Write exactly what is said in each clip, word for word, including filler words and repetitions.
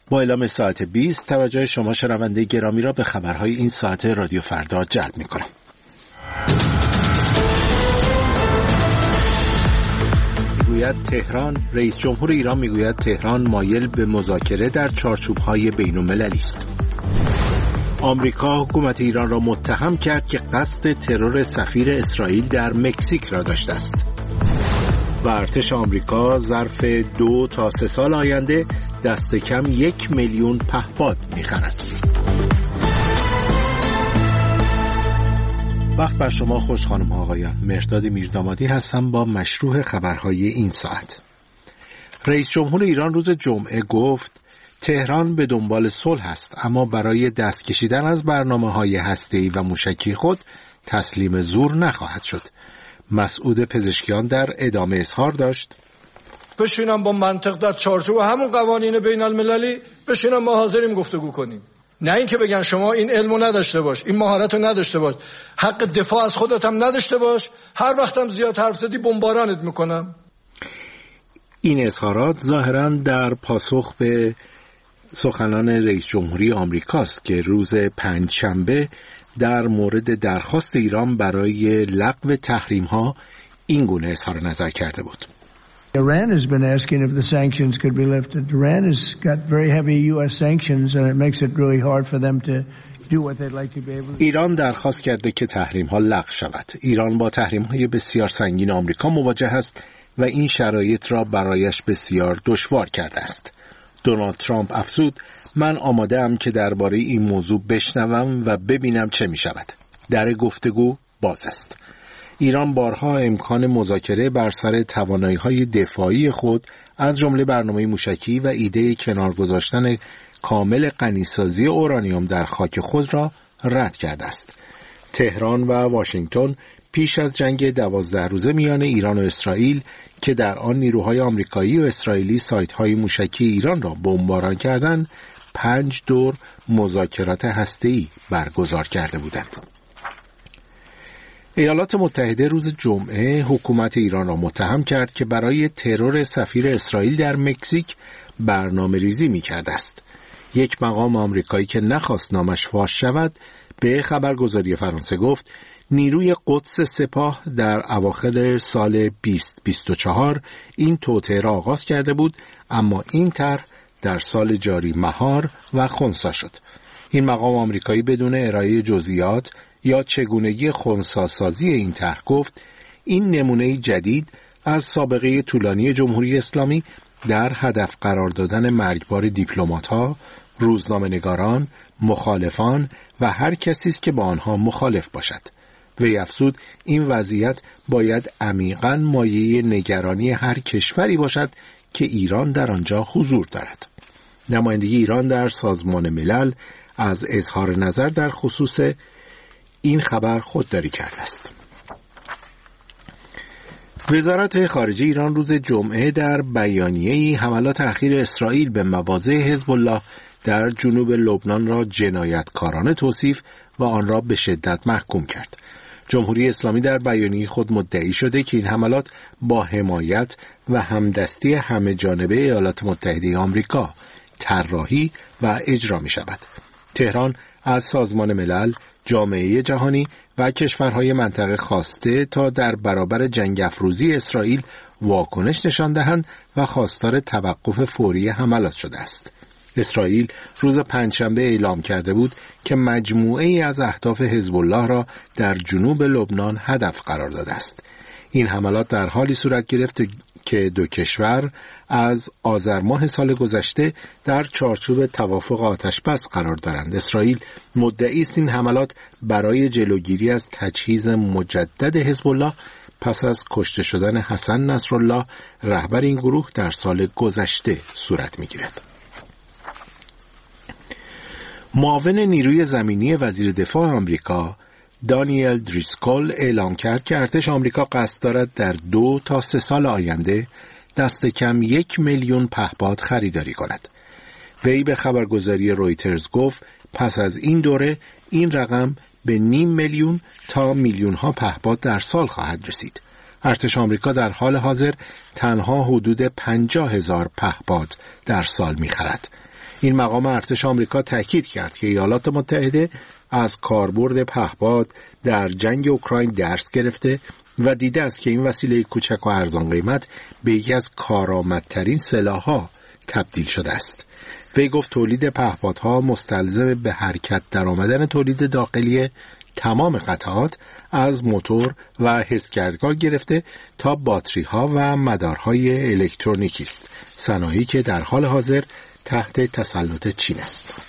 با اعلام ساعت بیست توجه شما شنونده گرامی را به خبرهای این ساعت رادیو فردا جلب می‌کنم. میگوید تهران رئیس جمهور ایران میگوید تهران مایل به مذاکره در چارچوب‌های بین‌المللی است. آمریکا حکومت ایران را متهم کرد که قصد ترور سفیر اسرائیل در مکزیک را داشته است. و ارتش آمریکا ظرف دو تا سه سال آینده دست کم یک میلیون پهپاد می‌خرد. وقت بر شما خوش خانم ها آقایان. مرداد میردامادی هستم با مشروع خبرهای این ساعت. رئیس جمهور ایران روز جمعه گفت تهران به دنبال صلح است، اما برای دست کشیدن از برنامه‌های هسته‌ای و موشکی خود تسلیم زور نخواهد شد. مسعود پزشکیان در ادامه اظهار داشت بشینم با منطق در چارچوب همون قوانین بین المللی بشینم ما حاضریم گفتگو کنیم، نه اینکه بگن شما این علمو نداشته باش، این مهارتو نداشته باش، حق دفاع از خودت هم نداشته باش، هر وقتم زیاد حرف زدی بمبارانت میکنم. این اظهارات ظاهراً در پاسخ به سخنان رئیس جمهوری آمریکاست که روز پنجشنبه در مورد درخواست ایران برای لغو تحریم‌ها این گونه اظهار نظر کرده بود. Iran has been asking if the sanctions could be lifted. Iran has got very heavy U S sanctions and it makes it really hard for them to do what they'd like to be able to. ایران درخواست کرده که تحریم‌ها لغو شود. ایران با تحریم‌های بسیار سنگین آمریکا مواجه است و این شرایط را برایش بسیار دشوار کرده است. دونالد ترامپ افزود من آماده ام که درباره این موضوع بشنوم و ببینم چه می شود. در گفتگو باز است. ایران بارها امکان مذاکره بر سر توانایی‌های دفاعی خود از جمله برنامه موشکی و ایده کنار گذاشتن کامل غنیسازی اورانیوم در خاک خود را رد کرده است. تهران و واشنگتن پیش از جنگ دوازده روزه میان ایران و اسرائیل که در آن نیروهای آمریکایی و اسرائیلی سایت‌های موشکی ایران را بمباران کردند، پنج دور مذاکرات هسته‌ای برگزار کرده بودند. ایالات متحده روز جمعه حکومت ایران را متهم کرد که برای ترور سفیر اسرائیل در مکزیک برنامه ریزی می کرده است. یک مقام آمریکایی که نخواست نامش فاش شود به خبرگزاری فرانسه گفت نیروی قدس سپاه در اواخر سال بیست بیست و چهار این توطئه را آغاز کرده بود، اما این طرح در سال جاری مهار و خنثی شد. این مقام آمریکایی بدون ارائه جزئیات یا چگونگی خنثی‌سازی این طرح گفت این نمونه جدید از سابقه طولانی جمهوری اسلامی در هدف قرار دادن مرگبار دیپلمات‌ها، روزنامه‌نگاران، مخالفان و هر کسی است که با آنها مخالف باشد. وی افزود این وضعیت باید عمیقاً مایه نگرانی هر کشوری باشد که ایران در آنجا حضور دارد. نماینده ایران در سازمان ملل از اظهار نظر در خصوص این خبر خودداری کرده است. وزارت خارجه ایران روز جمعه در بیانیه‌ای حملات اخیر اسرائیل به مواضع حزب الله در جنوب لبنان را جنایتکارانه توصیف و آن را به شدت محکوم کرد. جمهوری اسلامی در بیانیه خود مدعی شده که این حملات با حمایت و همدستی همه جانبه ایالات متحده آمریکا طراحی و اجرا می شود. تهران از سازمان ملل، جامعه جهانی و کشورهای منطقه خواسته تا در برابر جنگ افروزی اسرائیل واکنش نشان دهند و خواستار توقف فوری حملات شده است. اسرائیل روز پنجشنبه اعلام کرده بود که مجموعه ای از اهداف حزب الله را در جنوب لبنان هدف قرار داده است. این حملات در حالی صورت گرفت که دو کشور از آذر ماه سال گذشته در چارچوب توافق آتش‌بس قرار دارند. اسرائیل مدعی است این حملات برای جلوگیری از تجهیز مجدد حزب الله پس از کشته شدن حسن نصرالله رهبر این گروه در سال گذشته صورت می‌گیرد. معاون نیروی زمینی وزیر دفاع آمریکا دانیل دریسکول اعلام کرد که ارتش آمریکا قصد دارد در دو تا سه سال آینده دست کم یک میلیون پهپاد خریداری کند. وی به خبرگزاری رویترز گفت پس از این دوره این رقم به نیم میلیون تا میلیون ها پهپاد در سال خواهد رسید. ارتش آمریکا در حال حاضر تنها حدود پنجاه هزار پهپاد در سال می خرد. این مقام ارتش آمریکا تاکید کرد که ایالات متحده از کاربرد پهپاد در جنگ اوکراین درس گرفته و دیده است که این وسیله کوچک و ارزان قیمت به یکی از کارآمدترین سلاح‌ها تبدیل شده است. وی گفت تولید پهپادها مستلزم به حرکت درآمدن تولید داخلی تمام قطعات از موتور و حسگرگاه گرفته تا باتری‌ها و مدارهای الکترونیکی است، صنایعی که در حال حاضر تحت تسلط چین است.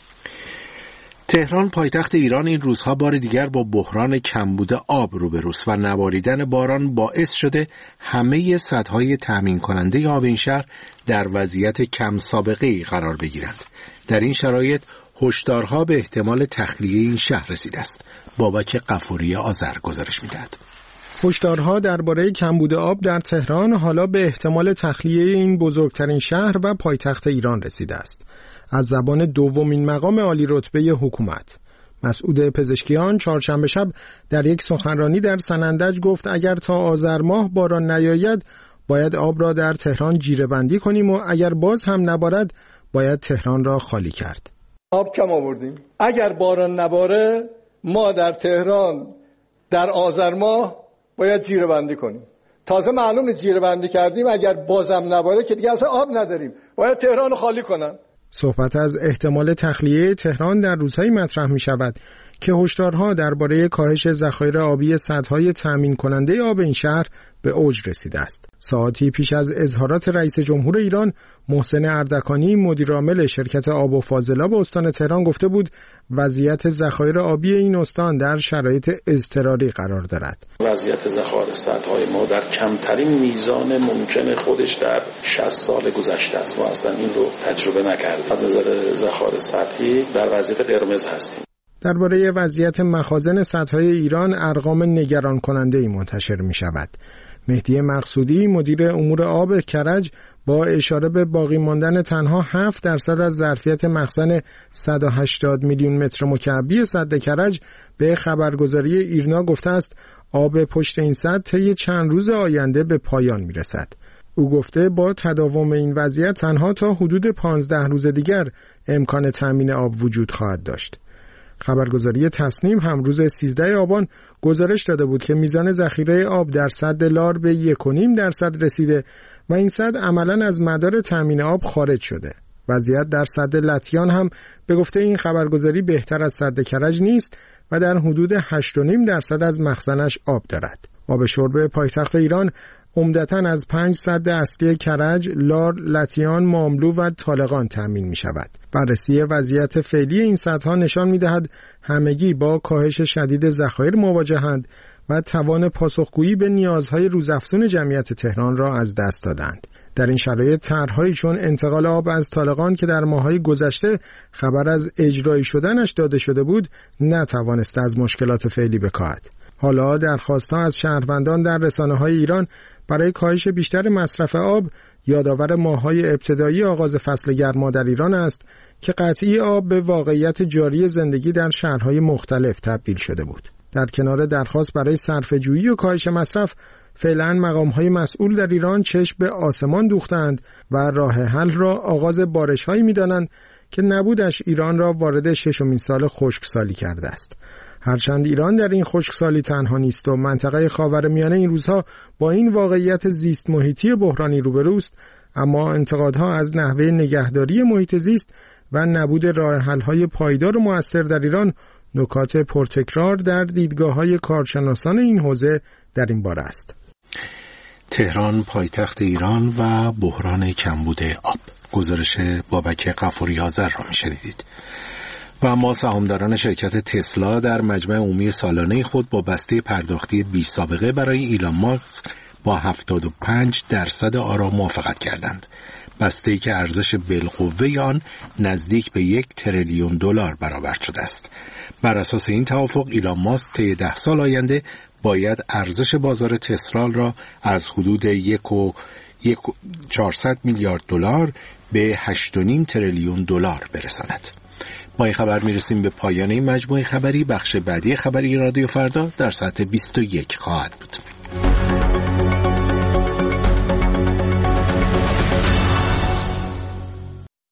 تهران پایتخت ایران این روزها بار دیگر با بحران کمبود آب روبروست و نباریدن باران باعث شده همه سدهای تامین کننده آب این شهر در وضعیت کم سابقه‌ای قرار بگیرند. در این شرایط هشدارها به احتمال تخلیه این شهر رسیده است. بابک غفوری آذر گزارش می‌دهد. هشدارها درباره کمبود آب در تهران حالا به احتمال تخلیه این بزرگترین شهر و پایتخت ایران رسیده است. از زبان دومین مقام عالی رتبه حکومت مسعود پزشکیان چهارشنبه شب در یک سخنرانی در سنندج گفت اگر تا آذر ماه باران نیاید باید آب را در تهران جیره بندی کنیم و اگر باز هم نبارد باید تهران را خالی کرد. آب کم آوردیم. اگر باران نباره ما در تهران در آذر ماه باید جیره بندی کنیم. تازه معلومه جیره بندی کردیم اگر بازم نباره که دیگه اصلا آب نداریم، باید تهران رو خالی کنن. صحبت از احتمال تخلیه تهران در روزهای مطرح می شود که هشدارها درباره کاهش ذخایر آبی سدهای تامین کننده آب این شهر به اوج رسیده است. ساعتی پیش از اظهارات رئیس جمهور ایران محسن اردکانی مدیرعامل شرکت آب و فاضلاب استان تهران گفته بود وضعیت ذخایر آبی این استان در شرایط اضطراری قرار دارد. وضعیت ذخایر سدهای ما در کمترین میزان ممکن خودش در شصت سال گذشته است. ما اصلا این رو تجربه نکردیم. از نظر ذخایر سدی در وضعیت قرمز هستیم. درباره وضعیت مخازن سدهای ایران ارقام نگران کننده‌ای منتشر می شود. مهدی مقصودی مدیر امور آب کرج با اشاره به باقی ماندن تنها هفت درصد از ظرفیت مخزن صد و هشتاد میلیون متر مکعبی سد کرج به خبرگزاری ایرنا گفته است آب پشت این سد طی چند روز آینده به پایان می رسد. او گفته با تداوم این وضعیت تنها تا حدود پانزده روز دیگر امکان تامین آب وجود خواهد داشت. خبرگزاری تصنیم هم روز سیزده آبان گزارش داده بود که میزان ذخیره آب در سد لار به یک و نیم درصد رسیده و این سد عملاً از مدار تامین آب خارج شده. وضعیت در سد لطیان هم به گفته این خبرگزاری بهتر از سد کرج نیست و در حدود هشت و نیم درصد از مخزنش آب دارد. آب شرب پایتخت ایران عمدتاً از پنج سد اصلی کرج، لار، لطیان، ماملو و طالقان تامین می شود. بررسی وضعیت فعلی این سدها نشان می دهد همگی با کاهش شدید ذخایر مواجهند و توان پاسخگویی به نیازهای روزافزون جمعیت تهران را از دست دادند. در این شرایط طرحهایی چون انتقال آب از طالقان که در ماه‌های گذشته خبر از اجرایی شدنش داده شده بود نتوانسته از مشکلات فعلی بکاهد. حالا درخواست‌ها از شهروندان در رسانه‌های ایران برای کاهش بیشتر مصرف آب یادآور ماه‌های ابتدایی آغاز فصل گرما در ایران است که قطعی آب به واقعیت جاری زندگی در شهرهای مختلف تبدیل شده بود. در کنار درخواست برای صرفه‌جویی و کاهش مصرف، فعلا مقام‌های مسئول در ایران چشم به آسمان دوختند و راه حل را آغاز بارش‌هایی می‌دانند که نبودش ایران را وارد ششمین سال خشکسالی کرده است. هرچند ایران در این خشکسالی تنها نیست و منطقه خاورمیانه این روزها با این واقعیت زیست محیطی بحرانی روبروست، اما انتقادها از نحوه نگهداری محیط زیست و نبود راه حل‌های پایدار و مؤثر در ایران نکات پرتکرار در دیدگاه‌های کارشناسان این حوزه در این باره است. تهران پایتخت ایران و بحران کمبود آب. گزارش بابک غفوری آذر را می‌شنیدید. و اما سهامداران شرکت تسلا در مجمع عمومی سالانه خود با بسته پرداختی بی سابقه برای ایلان ماسک با هفتاد و پنج درصد آرا موافقت کردند. بسته‌ای که ارزش بالقوه آن نزدیک به یک تریلیون دلار برآورد شده است. بر اساس این توافق ایلان ماسک طی ده سال آینده باید ارزش بازار تسلا را از حدود یک و چهارصد میلیارد دلار به هشت و نیم تریلیون دلار برساند. با این خبر میرسیم به پایان این مجموعه خبری. بخش بعدی خبری رادیو فردا در ساعت بیست و یک خواهد بود.